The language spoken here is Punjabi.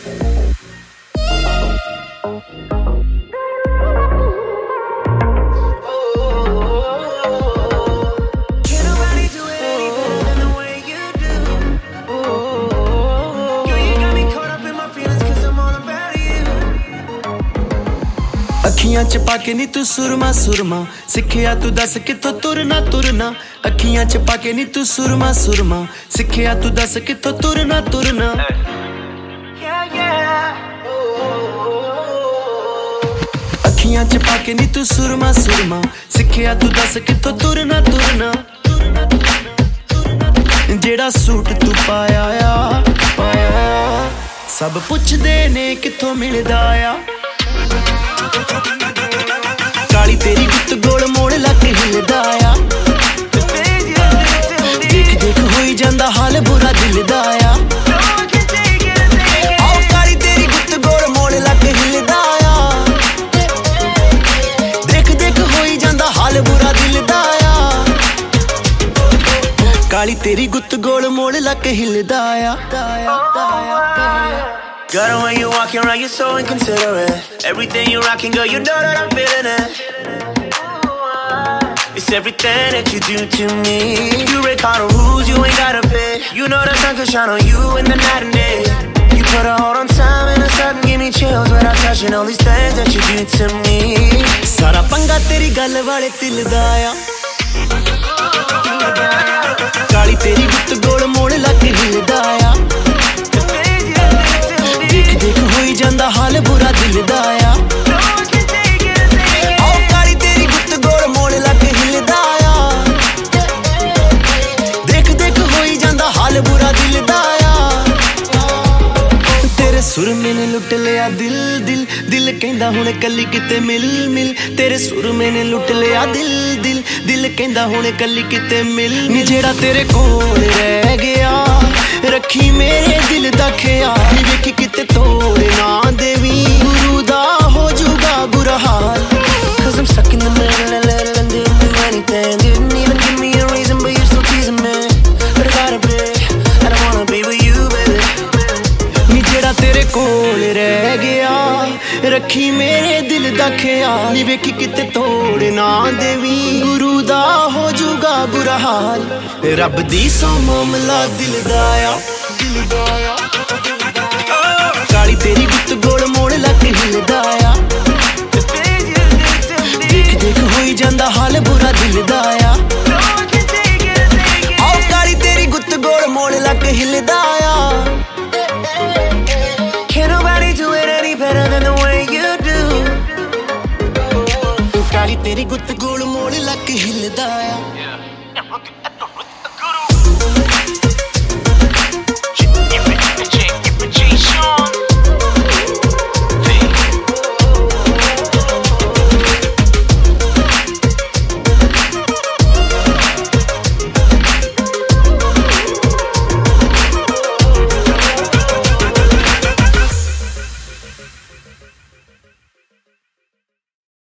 ਅੱਖੀਆਂ ਚ ਪਾ ਕੇ ਨੀ ਤੂੰ ਸੁਰਮਾ ਸੁਰਮਾ ਸਿੱਖਿਆ ਤੂੰ ਦੱਸ ਕਿੱਥੋਂ ਤੁਰਨਾ ਤੁਰਨਾ ਅੱਖੀਆਂ ਚ ਪਾ ਕੇ ਨੀ ਤੂੰ ਸੁਰਮਾ ਸੁਰਮਾ ਸਿੱਖਿਆ ਤੂੰ ਦੱਸ ਕਿੱਥੋਂ ਤੁਰਨਾ ਤੁਰਨਾ ਅੱਖੀਆਂ ਚ ਪਾ ਕੇ ਨੀ ਤੂੰ ਸੁਰਮਾ ਸੁਰਮਾ ਸਿੱਖਿਆ ਤੂੰ ਦੱਸ ਕਿੱਥੋਂ ਤੁਰਨਾ ਤੁਰਨਾ ਜਿਹੜਾ ਸੂਟ ਤੂੰ ਪਾਇਆ ਆ ਸਭ ਪੁੱਛਦੇ ਨੇ ਕਿੱਥੋਂ ਮਿਲਦਾ ਆ ਕਾਲੀ ਤੇਰੀ ਗੁੱਤ ਗੋਲ ਮੋੜ ਲੱਕ ਹਿਲਦਾ ਆ ਦੇਖ ਦੇਖ ਹੋਈ ਜਾਂਦਾ ਹਾਲ ਬੁਰਾ ਦਿਲ ਦਾ ਆ ਆਓ ਕਾਲੀ ਤੇਰੀ ਗੁੱਤ ਗੋਲ ਮੋੜ ਲੱਕ ਹਿਲਦਾ ਆ ਦੇਖ ਦੇਖ ਹੋਈ ਜਾਂਦਾ ਹਾਲ ਬੁਰਾ ਦਿਲ ਦਾ ਆ ਕਾਲੀ ਤੇਰੀ ਗੁੱਤ ਗੋਲ ਮੋੜ ਲੱਕ ਹਿਲਦਾ ਆ Girl, the way you walking around, you're so inconsiderate. Everything you rocking, girl, you know that I'm feeling it. It's everything that you do to me. You break all the rules, you ain't gotta pay. You know the sun could shine on you in the night and day. You put a hold on time and a sudden give me chills without touching all these things that you do to me. ਸਾਰਾ ਪੰਗਾ ਤੇਰੀ ਗੱਲ ਵਾਲੇ ਦਿਲ ਦਾ ਆ ਕਾਲੀ ਤੇਰੀ ਗੁੱਤ ਗੋਲ ਮੋੜ ਲੱਕ ਹਿਲਦਾ ਆ ਦੇਖ ਦੇਖ ਹੋਈ ਜਾਂਦਾ ਹਾਲ ਬੁਰਾ ਦਿਲ ਦਾ ਆ ਆਓ ਕਾਲੀ ਤੇਰੀ ਗੁੱਤ ਗੋਲ ਮੋੜ ਲੱਕ ਹਿਲਦਾ ਆ ਦੇਖ ਦੇਖ ਹੋਈ ਜਾਂਦਾ ਹਾਲ ਬੁਰਾ ਦਿਲ ਦਾ ਆ ਤੇਰੇ ਸੁਰਮੇ ਨੇ ਲੁੱਟ ਲਿਆ ਦਿਲ ਦਿਲ ਦਿਲ ਕਹਿੰਦਾ ਹੁਣ ਕੱਲੀ ਕਿਤੇ ਮਿਲ ਮਿਲ ਤੇਰੇ ਸੁਰਮੇ ਨੇ ਲੁੱਟ ਲਿਆ ਦਿਲ ਦਿਲ ਦਿਲ ਕਹਿੰਦਾ ਹੁਣ ਕੱਲੀ ਕਿਤੇ ਮਿਲ ਨੀ ਜਿਹੜਾ ਤੇਰੇ ਕੋਲ ਰਹਿ ਗਿਆ ਰੱਖੀ ਮੇਰੇ ਦਿਲ ਦਾ ਖਿਆਲ ਨੀ ਵੇਖੀ ਕਿਤੇ ਤੋੜ ਨਾ ਦੇਵੀ ਗੁਰੂ ਦਾ ਹੋ ਜੂਗਾ ਬੁਰਾ ਹਾਲ Cause I'm stuck in the middle and little and didn't do anything. Didn't even give me a reason, but you're still teasing me. But I gotta be, I don't wanna be with you, baby. ਨੀ ਜਿਹੜਾ ਤੇਰੇ ਕੋਲ ਰਹਿ ਗਿਆ ਰੱਖੀ ਮੇਰੇ ਦਿਲ ਦਾ ਖਿਆਲ ਨੀ ਵੇਖੀ ਕਿਤੇ ਤੋੜ ਨਾ ਦੇਵੀ ਗੁਰੂ ਦਾ ਹੋ ਜੂਗਾ ਬੁਰਾ ਹਾਲ ਰੱਬ ਦੀ ਸੌ ਮਾਮਲਾ ਦਿਲ ਦਾ ਆ ਕਾਲੀ ਤੇਰੀ ਗੁੱਤ ਗੋਲ ਮੋੜ ਲੱਕ ਹਿਲਦਾ ਆ ਦੇਖ ਦੇਖ ਹੋਈ ਜਾਂਦਾ ਹਾਲ ਬੁਰਾ ਦਿਲ ਦਾ ਆ ਆਓ ਕਾਲੀ ਤੇਰੀ ਗੁੱਤ ਗੋਲ ਮੋੜ ਲੱਕ ਹਿਲਦਾ ਆ Can't nobody do it any better than the way you do. ਕਾਲੀ ਤੇਰੀ ਗੁੱਤ ਗੋਲ ਮੋੜ ਲੱਕ ਹਿਲਦਾ ਆ